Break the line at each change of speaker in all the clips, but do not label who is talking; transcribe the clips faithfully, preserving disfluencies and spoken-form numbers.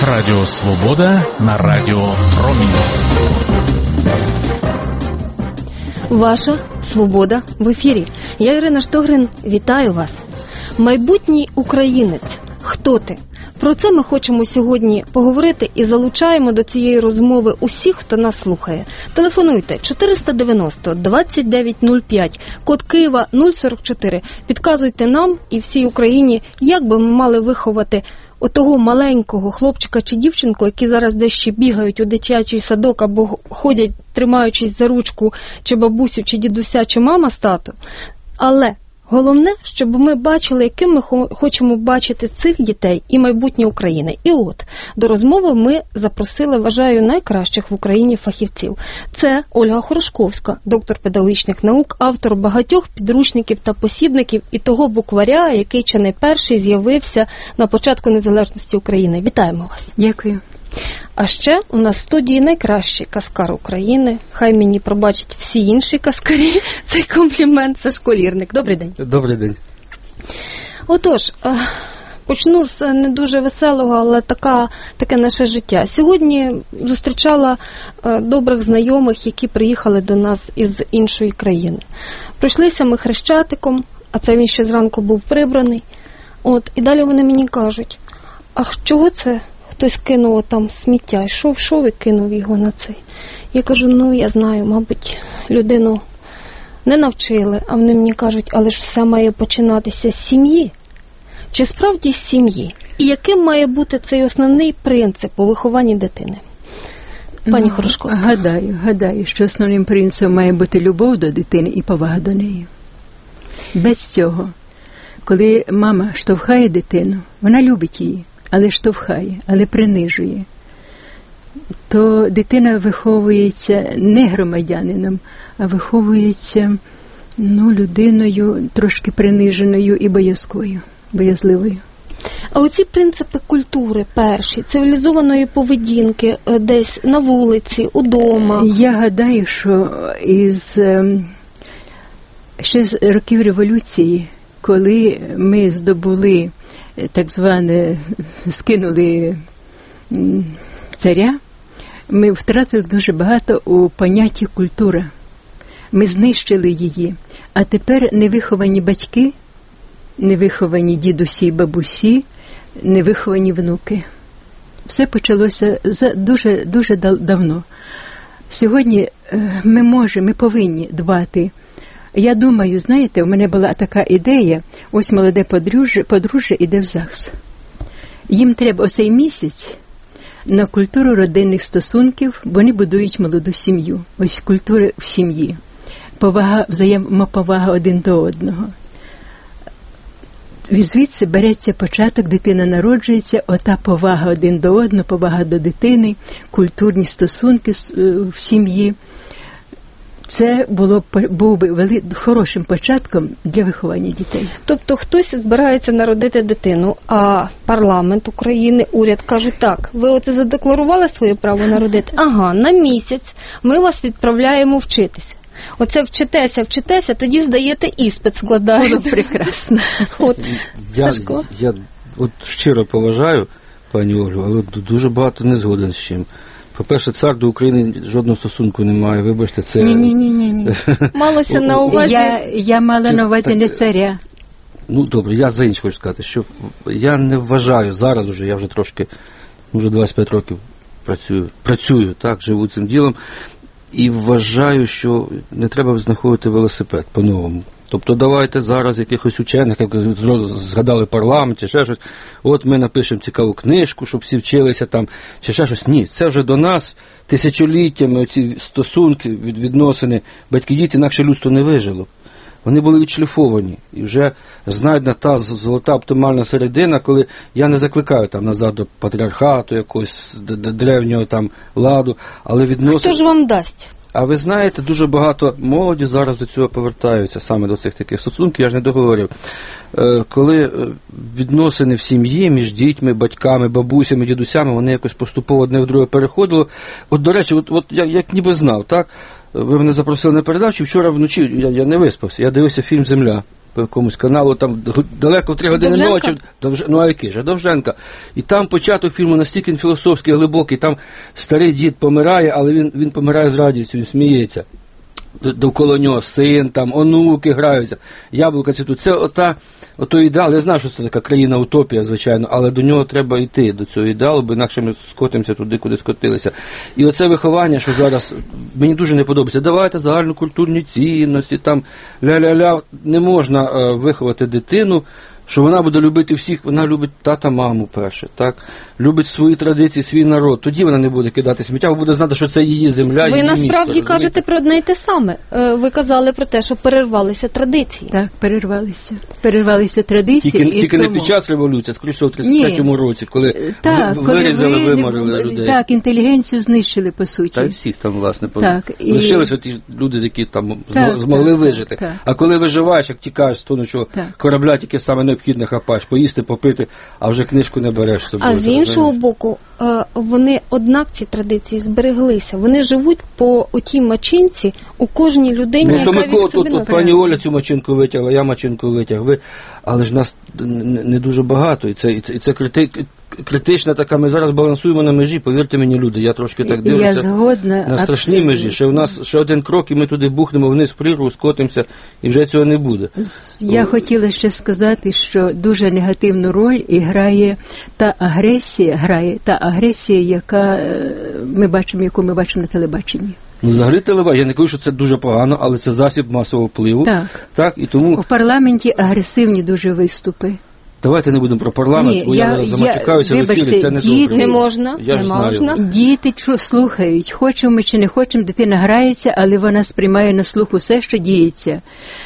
Радіо Свобода на Радіо Промінь.
Ваша свобода в ефірі. Я Ірина Штогрин, вітаю вас. Майбутній українець. Хто ти? Про це ми хочемо сьогодні поговорити і залучаємо до цієї розмови усіх, хто нас слухає. Телефонуйте чотириста дев'яносто двадцять дев'ять нуль п'ять, код Києва нуль сорок чотири. Підказуйте нам і всій Україні, як би ми мали виховати отого маленького хлопчика чи дівчинку, які зараз десь ще бігають у дитячий садок або ходять, тримаючись за ручку, чи бабусю, чи дідуся, чи мама з татом. Але головне, щоб ми бачили, яким ми хочемо бачити цих дітей і майбутнє України. І от, до розмови ми запросили, вважаю, найкращих в Україні фахівців. Це Ольга Хорошковська, доктор педагогічних наук, автор багатьох підручників та посібників і того букваря, який чи не перший з'явився на початку незалежності України. Вітаємо вас.
Дякую.
А ще у нас в студії найкращий каскар України. Хай мені пробачать всі інші каскарі цей комплімент. Сашко Лірник. Добрий день.
Добрий день.
Отож, почну з не дуже веселого, але така, таке наше життя. Сьогодні зустрічала добрих знайомих, які приїхали до нас із іншої країни. Пройшлися ми Хрещатиком, а це він ще зранку був прибраний. От, і далі вони мені кажуть, а чого це? Хтось кинув там сміття, йшов, йшов і кинув його на цей. Я кажу, ну, я знаю, мабуть, людину не навчили, а вони мені кажуть, але ж все має починатися з сім'ї. Чи справді з сім'ї? І яким має бути цей основний принцип у вихованні дитини? Пані ну, Хорошковська.
Гадаю, гадаю, що основним принципом має бути любов до дитини і повага до неї. Без цього, коли мама штовхає дитину, вона любить її, але штовхає, але принижує, то дитина виховується не громадянином, а виховується ну, людиною трошки приниженою і боязкою, боязливою.
А оці принципи культури перші, цивілізованої поведінки десь на вулиці, удома?
Я гадаю, що із ще з років революції, коли ми здобули так зване, скинули царя, ми втратили дуже багато у понятті культура. Ми знищили її. А тепер невиховані батьки, невиховані дідусі і бабусі, невиховані внуки. Все почалося за дуже, дуже давно. Сьогодні ми можемо, ми повинні дбати. Я думаю, знаєте, у мене була така ідея, ось молоде подружжя, подружжя іде в ЗАГС. Їм треба оцей місяць на культуру родинних стосунків, бо вони будують молоду сім'ю. Ось культура в сім'ї. Повага, взаємоповага один до одного. Звідси береться початок, дитина народжується, ота повага один до одного, повага до дитини, культурні стосунки в сім'ї. Це було, був би вели, хорошим початком для виховання дітей.
Тобто хтось збирається народити дитину, а парламент України, уряд кажуть, так, ви оце задекларували своє право народити? Ага, на місяць ми вас відправляємо вчитися. Оце вчитеся, вчитеся, тоді здаєте іспит, складаєте.
Було прекрасно.
От,
я,
Сашко.
Я от щиро поважаю пані Ольгу, але дуже багато не згоден з чим. По-перше, цар до України жодного стосунку не має, вибачте, це...
Ні-ні-ні.
Малося на увазі...
Я, я мала на увазі не царя.
Ну, добре, я за інше хочу сказати, що я не вважаю, зараз уже, я вже трошки, вже двадцять п'ять років працюю, працюю, так, живу цим ділом, і вважаю, що не треба знаходити велосипед по-новому. Тобто давайте зараз якихось учених, як згадали парламент, чи ще щось, от ми напишемо цікаву книжку, щоб всі вчилися там, чи ще щось. Ні, це вже до нас тисячоліттями оці стосунки, відносини, батьки-діти, інакше людство не вижило. Вони були відшліфовані, і вже знайдена та золота оптимальна середина, коли я не закликаю там назад до патріархату, якогось древнього там ладу, але відносини...
Хто ж вам дасть?
А ви знаєте, дуже багато молоді зараз до цього повертаються, саме до цих таких стосунків, я ж не договорив. Коли відносини в сім'ї між дітьми, батьками, бабусями, дідусями, вони якось поступово одне в друге переходили. От, до речі, от, от я як ніби знав, так? Ви мене запросили на передачу, вчора вночі я, я не виспався, я дивився фільм «Земля». по якомусь каналу, там далеко в три години
Довженка?
ночі. Довж... Ну, а який же? Довженка. І там початок фільму настільки він філософський, глибокий, там старий дід помирає, але він, він помирає з радістю, він сміється. Довкола нього син, там, онуки граються, яблука цвітуть. Це ота, ото ідеал. Я знаю, що це така країна-утопія, звичайно, але до нього треба йти, до цього ідеалу, бо інакше ми скотимося туди, куди скотилися. І оце виховання, що зараз мені дуже не подобається. Давайте загальнокультурні цінності, там, ля-ля-ля. Не можна е, виховати дитину, що вона буде любити всіх, вона любить тата, маму перше, так? Любить свої традиції, свій народ. Тоді вона не буде кидати сміття, бо буде знати, що це її земля,
Ви
її
насправді
місто,
кажете про одне й те саме. Е, Ви казали про те, що перервалися традиції.
Так, перервалися. Перервалися традиції.
Тільки,
і
тільки
тому...
не під час революції, а скоріше у тридцять третьому році, коли
так,
в,
коли
вирізали,
ви,
виморили людей.
Так, інтелігенцію знищили, по суті.
Та й всіх там, власне,
Так, і...
лишилися ті люди, які там
Так,
змогли
так,
вижити.
так, так.
А коли виживаєш, як тікаєш з тонучого корабля, тільки саме необхідне хапаєш, поїсти, попити, а вже книжку не береш з собою.
А з іншого боку, вони, однак, ці традиції збереглися. Вони живуть по отій мачинці у кожній людині,
ну,
яка
ми,
від
от,
собі
от, от пані Оля цю мачинку витягла, я мачинку витяг, ви, але ж нас не, не дуже багато, і це, і це, і це крити, критична така, ми зараз балансуємо на межі, повірте мені, люди, я трошки так дивлюся,
я згодна,
на страшній
абсолютно.
межі, ще у нас ще один крок, і ми туди бухнемо вниз в прірву, скотимося, і вже цього не буде.
Я хотіла ще сказати, що дуже негативну роль і грає та агресія, грає та агресія, яка ми бачимо, яку ми бачимо на телебаченні.
Ну, взагалі телебачення, я не кажу, що це дуже погано, але це засіб масового впливу.
Так.
Так, і тому...
У парламенті агресивні дуже виступи.
Давайте не будемо про парламент,
Ні,
бо я,
я
зараз заматюкаюся в
вибачте,
ефірі, це не
діти,
добре.
Не можна,
я
не
ж знаю.
можна.
Діти чу, слухають, хочемо ми чи не хочемо, дитина грається, але вона сприймає на слух усе, що діється.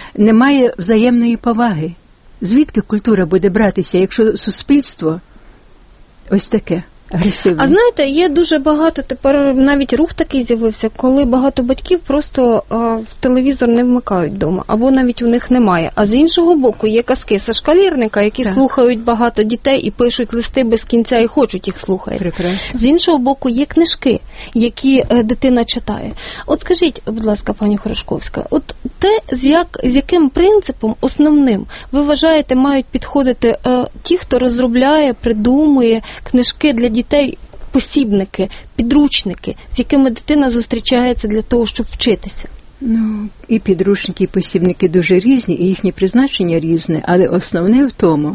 Немає взаємної поваги. Звідки культура буде братися, якщо суспільство ось таке? Агресивно.
А знаєте, є дуже багато, тепер навіть рух такий з'явився, коли багато батьків просто а, в телевізор не вмикають вдома, або навіть у них немає. А з іншого боку є казки Сашка Лірника, які
так.
слухають багато дітей і пишуть листи без кінця і хочуть їх слухати.
Прекрасно.
З іншого боку є книжки, які е, дитина читає. От скажіть, будь ласка, пані Хорошковська, от те, з, як, з яким принципом основним ви вважаєте мають підходити е, ті, хто розробляє, придумує книжки для дітей, дітей, посібники, підручники, з якими дитина зустрічається для того, щоб вчитися?
Ну, і підручники, і посібники дуже різні, і їхнє призначення різне, але основне в тому,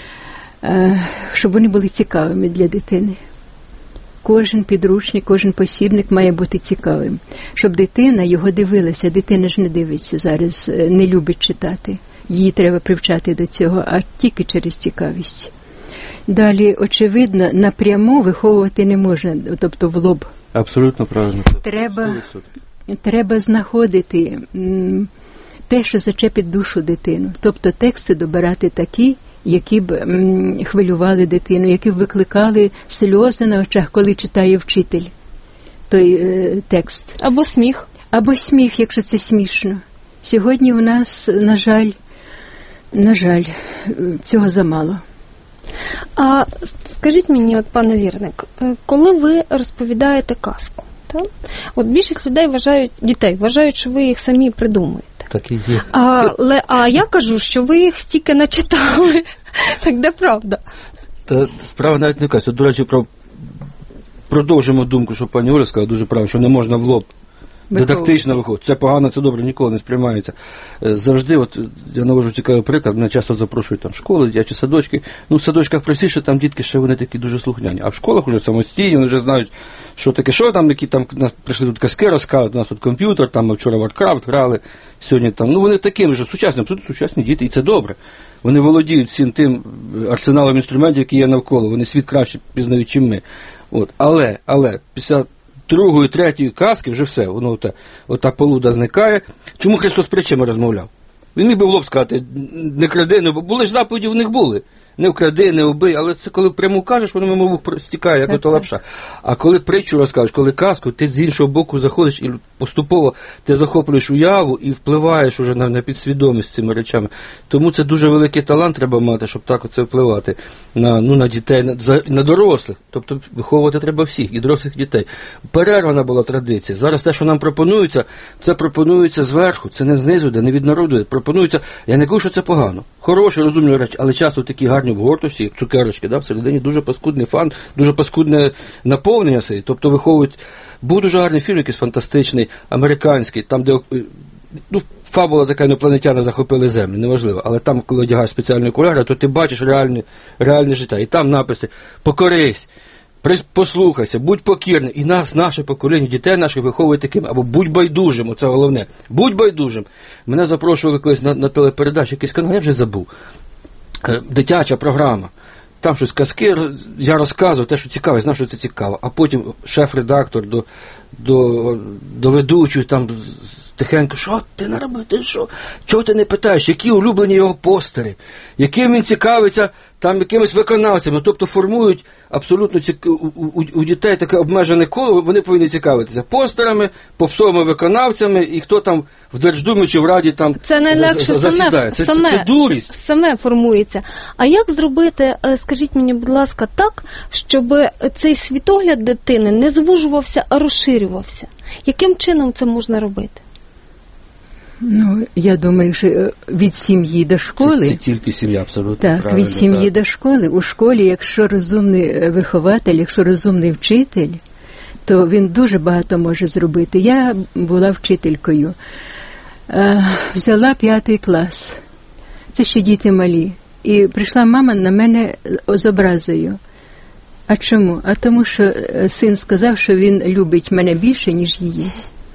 щоб вони були цікавими для дитини. Кожен підручник, кожен посібник має бути цікавим. Щоб дитина його дивилася. Дитина ж не дивиться зараз, не любить читати. Її треба привчати до цього, а тільки через цікавість. Далі, очевидно, напряму виховувати не можна, тобто в лоб.
Абсолютно правильно.
Треба, треба знаходити м, те, що зачепить душу дитину. Тобто тексти добирати такі, які б м, хвилювали дитину, які б викликали сльози на очах, коли читає вчитель той е, текст.
Або сміх.
Або сміх, якщо це смішно. Сьогодні у нас, на жаль, на жаль, цього замало.
А скажіть мені, от пане Лірник, коли ви розповідаєте казку, так? От більшість людей вважають, дітей вважають, що ви їх самі придумуєте.
Так і є.
А, але, а я кажу, що ви їх стільки начитали. Так де правда?
Та справа навіть не кажуть. До речі, про... продовжимо думку, що пані Оля сказала дуже правильно, що не можна в лоб. Дидактично виходить. Це погано, це добре, ніколи не сприймається. Завжди, от я навожу цікавий приклад, мене часто запрошують там школи, дитячі садочки. Ну, в садочках простіше, там дітки ще вони такі дуже слухняні. А в школах вже самостійні, вони вже знають, що таке, що там, які там нас прийшли тут казки розказують, у нас тут комп'ютер, там ми вчора Warcraft грали, сьогодні там. Ну, вони такими вже сучасні, абсолютно сучасні діти, і це добре. Вони володіють всім тим арсеналом інструментів, які є навколо. Вони світ краще пізнають, чим ми. От. Але, але, після другої, третьої казки вже все, воно ота, ота полуда зникає. Чому Христос притчами розмовляв? Він міг би в лоб сказати, не кради, ну, були ж заповіді, в них були. не вкради, не убий, але це коли прямо кажеш, воно мимо стікає, як ото лапша. А коли притчу розкажеш, коли казку, ти з іншого боку заходиш і поступово ти захоплюєш уяву і впливаєш уже на, на підсвідомість цими речами. Тому це дуже великий талант треба мати, щоб так оце впливати на, ну, на дітей, на, на дорослих. Тобто виховувати треба всіх, і дорослих, і дітей. Перервана була традиція. Зараз те, що нам пропонується, це пропонується зверху, це не знизу, де не від народу. Пропонується, я не кажу, що це погано. Хороші, розумні речі, але часто такі гарні обгортості, як цукерочки, да, всередині дуже паскудний фан, дуже паскудне наповнення сей. Тобто виховують, був дуже гарний фільм якийсь фантастичний, американський, там, де, ну, фабула така, інопланетяни захопили землю, неважливо, але там, коли одягаєш спеціальні окуляри, то ти бачиш реальне, реальне життя. І там написи «Покорись», послухайся, будь покірним. І нас, наше покоління, дітей наших виховує таким, або будь байдужим, оце головне. Будь байдужим. Мене запрошували колись на, на телепередачу, якийсь канал, я вже забув. Е, дитяча програма. Там щось казки, я розказував те, що цікаво, я знав, що це цікаво. А потім шеф-редактор до, до, до ведучої там тихенько, що ти наробив, ти що? Чого ти не питаєш, які улюблені його постери, яким він цікавиться там якимись виконавцями, тобто формують абсолютно цік... у, у, у дітей таке обмежене коло, вони повинні цікавитися постерами, попсовими виконавцями, і хто там в Держдумі чи в Раді там
це найлегше
засідає.
Саме,
це,
саме,
це, це дурість.
Саме формується. А як зробити, скажіть мені, будь ласка, так, щоб цей світогляд дитини не звужувався, а розширювався? Яким чином це можна робити?
Ну, я думаю, що від сім'ї до школи.
Це, це тільки сім'я, абсолютно.
Так,
правильно,
від сім'ї
так.
до школи. У школі, якщо розумний вихователь, якщо розумний вчитель, то він дуже багато може зробити. Я була вчителькою. Взяла п'ятий клас. Це ще діти малі. І прийшла мама на мене з образою. А чому? А тому, що син сказав, що він любить мене більше, ніж її.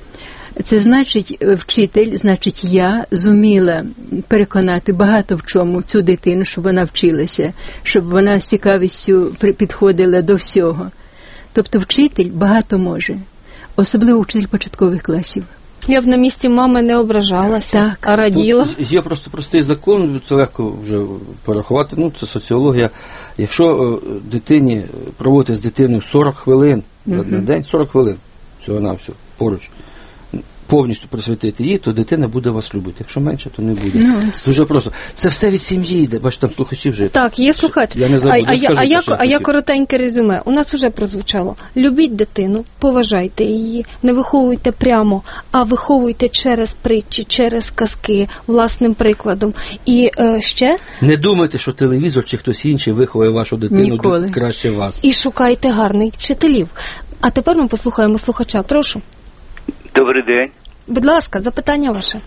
Це значить, вчитель, значить, я зуміла переконати багато в чому цю дитину, щоб вона вчилася, щоб вона з цікавістю підходила до всього. Тобто вчитель багато може, особливо вчитель початкових класів.
Я б на місці мами не ображалася,
так,
а раділа.
Тут є просто простий закон, це легко вже порахувати, ну це соціологія. Якщо дитині проводити з дитиною сорок хвилин на uh-huh. день, сорок хвилин, всього-навсього, поруч, повністю присвятити їй, то дитина буде вас любити. Якщо менше, то не буде. No. Дуже просто. Це все від сім'ї йде. Бачите, там слухачі вже.
Так, є слухач.
Я не забуду,
а,
не
а, а, я,
те,
а я коротеньке резюме. У нас вже прозвучало. Любіть дитину, поважайте її, не виховуйте прямо, а виховуйте через притчі, через казки, власним прикладом. І е, ще...
Не думайте, що телевізор чи хтось інший виховує вашу дитину
Ніколи.
краще вас.
І шукайте гарних вчителів. А тепер ми послухаємо слухача. Прошу.
Добрий день.
Будь ласка, запитання ваше.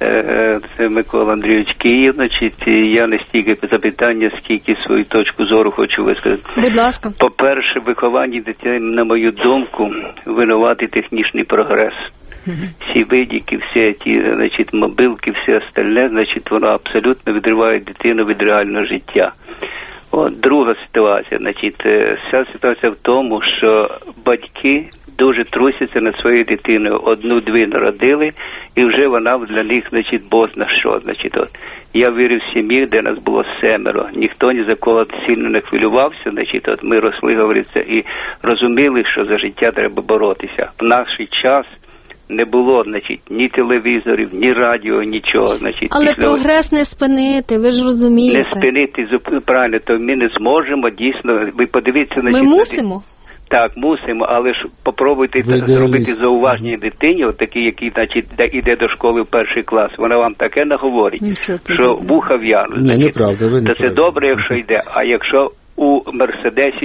Це Микола Андрійович Київ. Значить, я не стільки запитання, скільки свою точку зору хочу висказати.
Будь ласка.
По-перше, виховання дитини, на мою думку, винуватий технічний прогрес. Всі видіки, всі ті, значить, мобилки, все остальне, значить, воно абсолютно відриває дитину від реального життя. От, друга ситуація, значить, вся ситуація в тому, що батьки дуже трусяться над своєю дитиною. Одну-дві народили, і вже вона для них, значить, бозна що. Значить, от. Я вірив в сім'ї, де нас було семеро. Ніхто ні за кого сильно не хвилювався. Значить, от ми росли, говориться, і розуміли, що за життя треба боротися. В наш час не було, значить, ні телевізорів, ні радіо, нічого. Значить,
але
після...
прогрес не спинити, ви ж розумієте.
Не спинити, правильно, то ми не зможемо, дійсно. Ви подивіться, значить...
Ми мусимо?
Так, мусимо, але ж попробуйте зробити зауваження дитині, от такі, які, значить, іде до школи в перший клас, вона вам таке наговорить,
Нічого,
що вуха в'януть.
Ні, неправда, ви
то це добре, якщо йде, а якщо у Мерседесі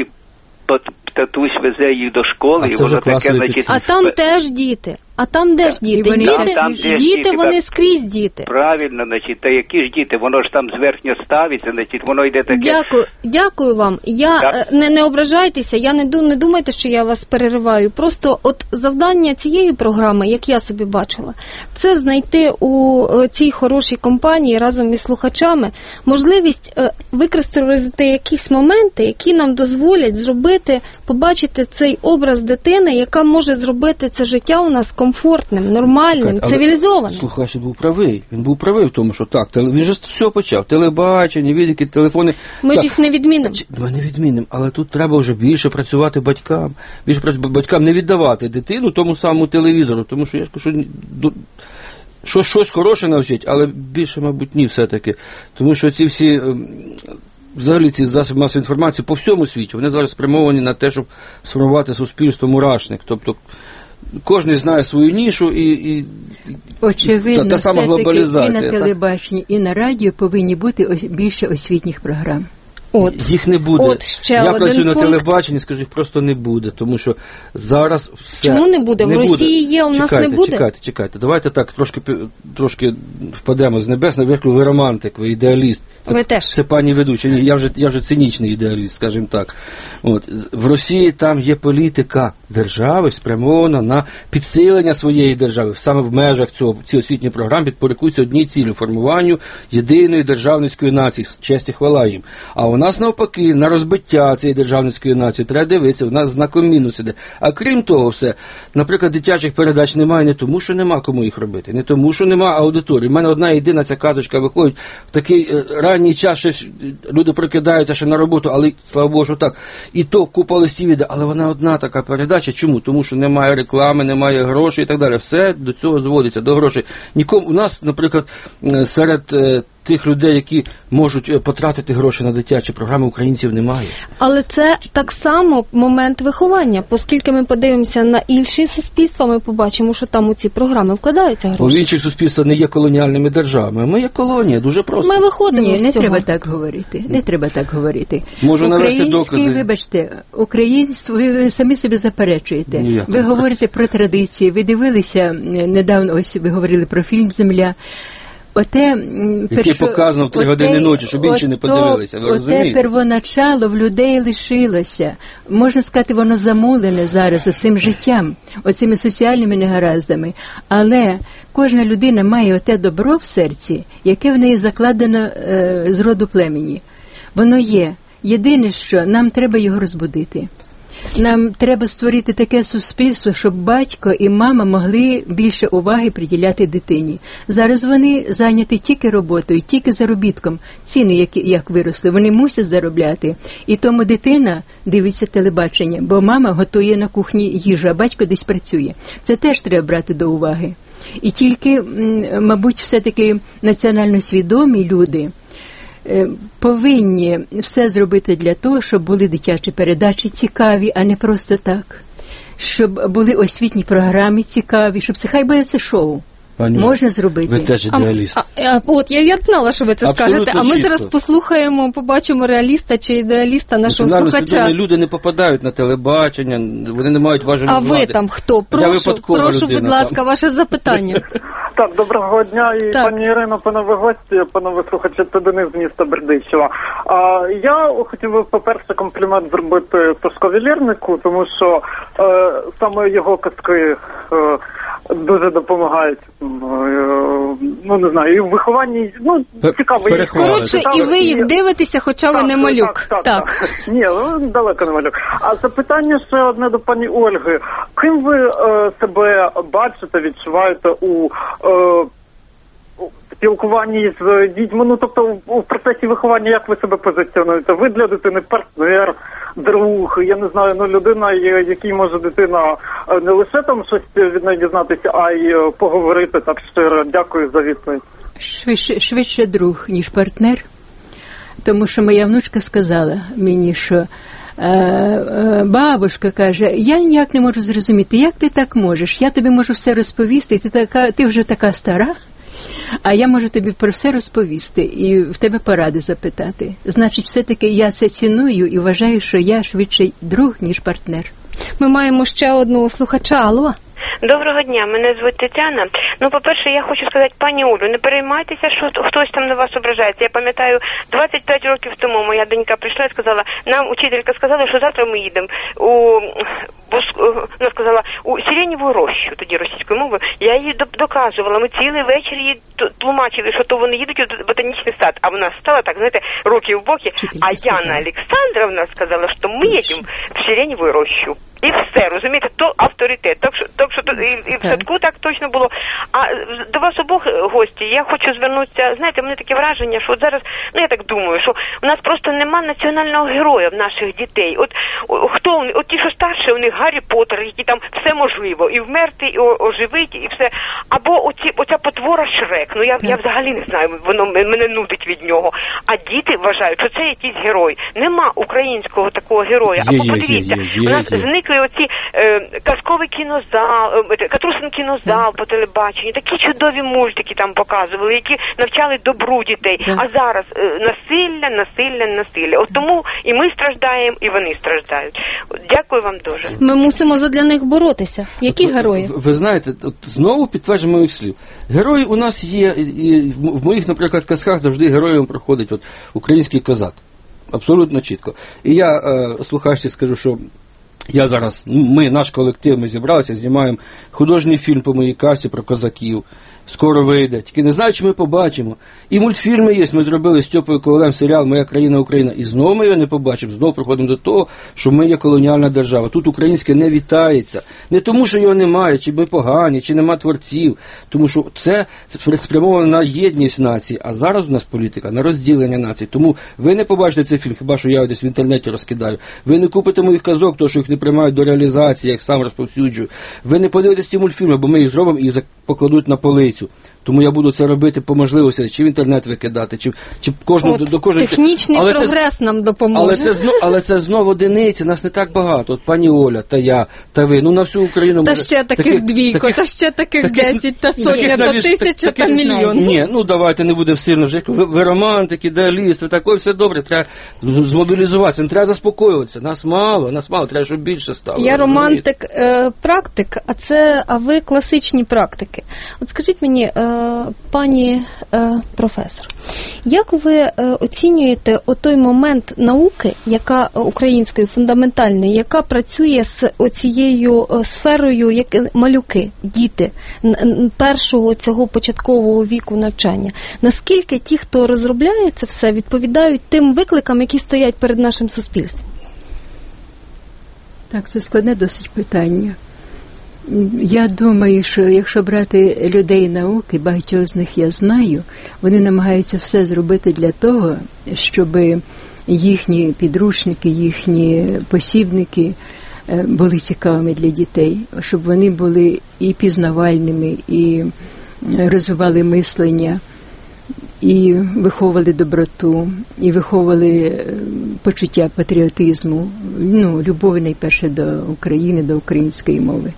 татусь везе їх до школи, і воно таке, значить...
А там теж діти. А там де ж діти?
Вони,
діти,
там, там,
діти,
діти
вони
так,
скрізь діти.
Правильно, значить, та які ж діти? Воно ж там зверхньо ставиться, значить, воно йде таке...
Дякую, дякую вам. Я
так.
не, не ображайтеся, я не, не думайте, що я вас перериваю. Просто от завдання цієї програми, як я собі бачила, це знайти у цій хорошій компанії разом із слухачами можливість використати якісь моменти, які нам дозволять зробити, побачити цей образ дитини, яка може зробити це життя у нас комфортним, комфортним, нормальним,
Але
цивілізованим.
Слухач був правий. Він був правий в тому, що так, теле- він же все почав. Телебачення, відео, телефони.
Ми
Так,
ж їх не відмінимо.
Чи- Ми не відмінимо, але тут треба вже більше працювати батькам. Більше працювати батькам, не віддавати дитину тому самому телевізору, тому що я ж кажу, що до- що щось хороше навчить, але більше, мабуть, ні все-таки. Тому що ці всі, ем, взагалі ці засоби масової інформації по всьому світі, вони зараз спрямовані на те, щоб сформувати суспільство мурашник. Тобто кожен знає свою нішу і, і
Очевидно,
та, та сама
все-таки і
глобалізація.
на
так?
телебаченні, і на радіо повинні бути ось більше освітніх програм.
От.
Їх не буде.
От ще
Я
один
працюю на
пункт.
телебаченні, скажу, їх просто не буде, тому що зараз все...
Чому не буде? В Росії є, у нас
чекайте,
не буде?
Чекайте, чекайте, давайте так трошки, пі- трошки впадемо з небес, ви ви романтик, ви ідеаліст. Це,
Ви теж.
Це пані ведуча, ні, я вже, я вже цинічний ідеаліст, скажімо так. От. В Росії там є політика держави спрямована на підсилення своєї держави. Саме в межах цього, ці освітні програми підпорядкуються одній цілі – формуванню єдиної державницької нації, честь і хвала їм. А у нас навпаки, на розбиття цієї державницької нації треба дивитися, у нас знаком мінус іде. А крім того все, наприклад, дитячих передач немає не тому, що нема кому їх робити, не тому, що нема аудиторії. У мене одна єдина ця казочка виходить в такий е, ранній час, що люди прокидаються ще на роботу, але, слава Богу, що так. І то купа листів іде, але вона одна така передача. Чому? Тому що немає реклами, немає грошей і так далі. Все до цього зводиться, до грошей. Нікому, у нас, наприклад, е, серед е, тих людей, які можуть е, потратити гроші на дитячі програми, українців немає.
Але це так само момент виховання, оскільки ми подивимося на інші суспільства, ми побачимо, що там у ці програми вкладаються
Бо в
гроші.
інших суспільствах не є колоніальними державами. Ми є колонія, дуже просто.
Ми виходимо
Ні,
з
не
цього.
треба так говорити. Не треба так говорити.
Можу навести
Український,
докази.
вибачте, український, ви самі собі заперечуєте.
Ні, я
ви
так.
говорите про традиції. Ви дивилися е, недавно, ось ви говорили про фільм «Земля». Оте, м,
Який показано в три
оте-
години ночі, щоб інші не
ото-
подивилися, ви
Оте
розумієте?
первоначало в людей лишилося. Можна сказати, воно замулене зараз оцим життям, оцими соціальними негараздами. Але кожна людина має оте добро в серці, яке в неї закладено е, з роду племені. Воно є. Єдине, що нам треба його розбудити. Нам треба створити таке суспільство, щоб батько і мама могли більше уваги приділяти дитині. Зараз вони зайняті тільки роботою, тільки заробітком. Ціни, які як виросли, вони мусять заробляти. І тому дитина дивиться телебачення, бо мама готує на кухні їжу, а батько десь працює. Це теж треба брати до уваги. І тільки, м, мабуть, все-таки національно свідомі люди повинні все зробити для того, щоб були дитячі передачі цікаві, а не просто так. Щоб були освітні програми цікаві, щоб це хай буде це шоу.
Пані,
можна зробити.
Ви теж ідеаліст.
А, а, от, я, я знала, що ви це
Абсолютно
скажете, а ми
чисто.
зараз послухаємо, побачимо реаліста чи ідеаліста нашого
Національно
слухача.
свідомі люди не попадають на телебачення, вони не мають важелі
А
влади.
ви там хто?
Я
Прошу,
випадкова
прошу,
людина,
будь ласка,
там.
ваше запитання.
Так, доброго дня, і
Так.
пані Ірино, панове гості, панове слухачі, це Денис з міста Бердичева. А, я хотів би, по-перше, комплімент зробити Сашкові Лєрнику, тому що е, саме його казки е, дуже допомагають, е, ну, не знаю, і в вихованні, ну, цікаво. їх
перехвалити.
Коротше,
читали,
і ви їх дивитеся, хоча ви
Так,
не малюк.
Так, так, так. Ні, ну, далеко не малюк. А запитання ще одне до пані Ольги. Ким ви е, себе бачите, відчуваєте у е, у спілкуванні з дітьми? Ну, тобто, у, у процесі виховання як ви себе позиціонуєте? Ви для дитини партнер, друг, я не знаю, ну, людина, якій може дитина е, не лише там щось від неї дізнатися, а й е, поговорити так щиро. Дякую за відповідь.
Швидше, швидше друг, ніж партнер. Тому що моя внучка сказала мені, що е, е, бабушка каже, я ніяк не можу зрозуміти, як ти так можеш? Я тобі можу все розповісти, ти, така, ти вже така стара, а я можу тобі про все розповісти і в тебе поради запитати. Значить, все-таки я це ціную і вважаю, що я швидше друг, ніж партнер.
Ми маємо ще одного слухача. Алло.
Доброго дня, мене звуть Тетяна. Ну, по-перше, я хочу сказати, пані Олю, не переймайтеся, що хтось там на вас ображається. Я пам'ятаю, двадцять п'ять років тому моя донька прийшла і сказала, нам учителька сказала, що завтра ми їдемо у бо вона сказала у сиреневу рощу, тоді російською мовою. Я їй доказувала, ми цілий вечір їй тлумачили, що то вони їдуть у ботанічний сад, а вона стала так, знаєте, руки в боки, а Яна Олександровна сказала, що ми їдемо в сиреневу рощу. І все, розумієте, то авторитет. Так що, так що і, і в садку так точно було. А до вас обох гості, я хочу звернутися, знаєте, в мене таке враження, що от зараз, ну я так думаю, що у нас просто нема національного героя в наших дітей. От хто вони, от ті, що старші, у них Гаррі Поттер, які там все можливо, і вмерти, і оживити, і все. Або оці, оця потвора Шрек, ну я, я взагалі не знаю, воно мене нудить від нього. А діти вважають, що це якийсь герой. Нема українського такого героя. Або подивіться, у нас зник оці е, казковий кінозал, е, Катрусин кінозал по телебаченню, такі чудові мультики там показували, які навчали добру дітей. А зараз е, насилля, насилля, насилля. От тому і ми страждаємо, і вони страждають. Дякую вам дуже.
Ми мусимо задля них боротися. Які
от,
герої?
Ви, ви знаєте, от знову підтверджую моїх слів. Герої у нас є, і в моїх, наприклад, казках завжди героєм проходить от український козак. Абсолютно чітко. І я е, слухачці скажу, що я зараз, ми, наш колектив, ми зібралися, знімаємо художній фільм по моїй касі про козаків. Скоро вийде. Тільки не знаю, чи ми побачимо. І мультфільми є, ми зробили з Стьопою Ковалем серіал «Моя країна Україна». І знову ми його не побачимо. Знову приходимо до того, що ми є колоніальна держава. Тут українське не вітається. Не тому, що його немає, чи ми погані, чи нема творців. Тому що це спрямовано на єдність нації. А зараз у нас політика на розділення нації. Тому ви не побачите цей фільм, хіба що я десь в інтернеті розкидаю. Ви не купите моїх казок, тому що їх не приймають до реалізації, як сам розповсюджую. Ви не подивитесь ці мультфільми, бо ми їх зробимо і їх покладуть на полицю. Тому я буду це робити по можливості, чи в інтернет викидати, чи, чи кожного,
От,
до кожного...
Технічний але прогрес це, нам допоможе.
Але це, знов, але це знову одиниці, нас не так багато. От пані Оля, та я, та ви, ну на всю Україну...
Та
може,
ще таких, таких двійко, таких, та ще таких, таких десять, та сотня, та тисяча, та мільйон.
Ні, ну давайте не будемо сильно вже. Ви, ви романтик, ідеаліст, ви такой, все добре, треба змобілізуватися, не треба заспокоюватися. Нас мало, нас мало, треба, щоб більше стало.
Я романтик, е, практик, а це, а ви класичні практики. От скажіть мені, е, пані Е, професор, як ви е, оцінюєте отой момент науки, яка української фундаментальної, яка працює з оцією е, сферою, як малюки, діти н, першого цього початкового віку навчання? Наскільки ті, хто розробляє це все, відповідають тим викликам, які стоять перед нашим суспільством?
Так, це складне досить питання. Я думаю, що якщо брати людей науки, багатьох з них я знаю, вони намагаються все зробити для того, щоб їхні підручники, їхні посібники були цікавими для дітей, щоб вони були і пізнавальними, і розвивали мислення, і виховували доброту, і виховували почуття патріотизму, ну, любов найперше до України, до української мови.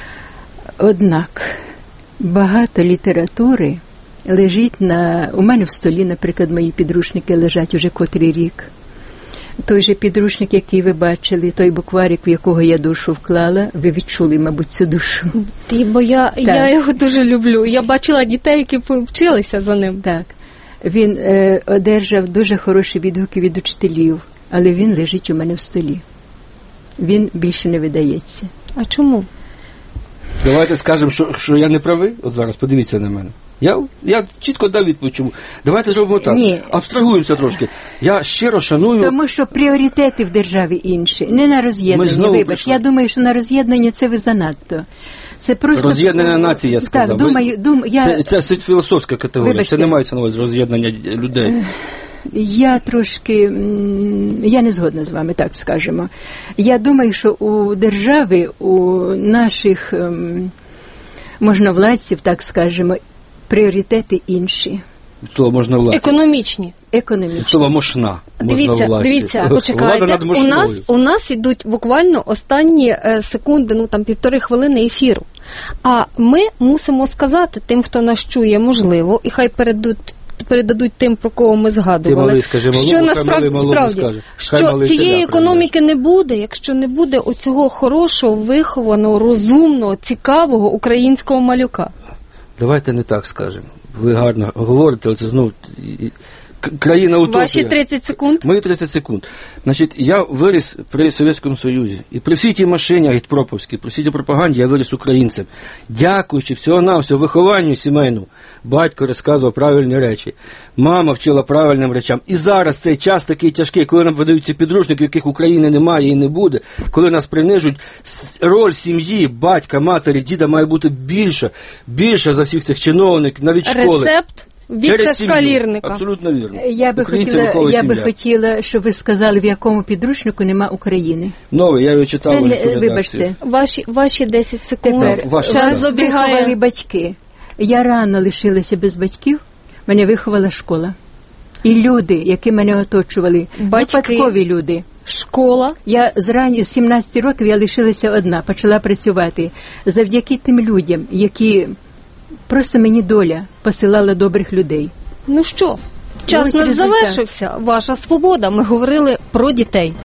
Однак багато літератури лежить на... У мене в столі, наприклад, мої підручники лежать уже котрий рік. Той же підручник, який ви бачили, той букварик, в якого я душу вклала, ви відчули, мабуть, цю душу.
Ті, бо я, я його дуже люблю. Я бачила дітей, які вчилися за ним.
Так. Він е, одержав дуже хороші відгуки від учителів, але він лежить у мене в столі. Він більше не видається.
А чому?
Давайте скажемо, що, що я не правий. От зараз подивіться на мене. Я, я чітко дав відповідь, чому. Давайте зробимо так.
Ні.
Абстрагуємося трошки. Я щиро шаную...
Тому що пріоритети в державі інші. Не на роз'єднання, вибач.
Прийшли.
Я думаю, що на роз'єднання це ви занадто. Це просто...
Роз'єднання нації, я сказав.
Так, думаю, дум... я...
Це, це, це філософська категорія.
Вибачте.
Це не мається на увазі роз'єднання людей.
Я трошки, я не згодна з вами, так скажемо. Я думаю, що у держави, у наших можновладців, так скажемо, пріоритети інші.
Слово можновладці.
Економічні.
Економічні.
Слово мошна.
Дивіться, дивіться, почекайте. У нас, у нас ідуть буквально останні е, секунди, ну там півтори хвилини ефіру. А ми мусимо сказати тим, хто нас чує, можливо, і хай передадуть передадуть тим, про кого ми згадували,
малий, скажи, малому,
що насправді справді, що цієї економіки не буде, якщо не буде оцього хорошого, вихованого, розумного, цікавого українського малюка.
Давайте не так скажемо. Ви гарно говорите, оце знову к- країна утопія.
Ваші тридцять секунд.
Мої тридцять секунд. Значить, я виріс при Совєтському Союзі. І при всій тій машині агітпроповській, при всій тій пропаганді я виріс українцем. Дякуючи всього-навсього вихованню сімейному, батько розказував правильні речі. Мама вчила правильним речам. І зараз цей час такий тяжкий, коли нам видаються підручники, яких України немає і не буде, коли нас принижують, с- роль сім'ї, батька, матері, діда має бути більша, більша за всіх цих чиновників, навіть школи.
Рецепт від
Через сім'ю.
Сашка Лірника.
Абсолютно вірно.
Я би,
Українці
хотіла,
виховує
я би
сім'я.
хотіла, щоб ви сказали, в якому підручнику нема України.
Новий, я його читав.
Це
в
не,
редакції.
вибачте.
Ваші, ваші десять секунд.
Тепер,
Ваше
Час
право.
забігає.
Виховали батьки. Я рано лишилася без батьків, мене виховала школа. І люди, які мене оточували,
Батьки.
випадкові люди.
Школа.
Я зрані з сімнадцяти років я лишилася одна, почала працювати. Завдяки тим людям, які просто мені доля посилала добрих людей.
Ну що, час
Ось
нас
результат.
завершився. Ваша свобода. Ми говорили про дітей.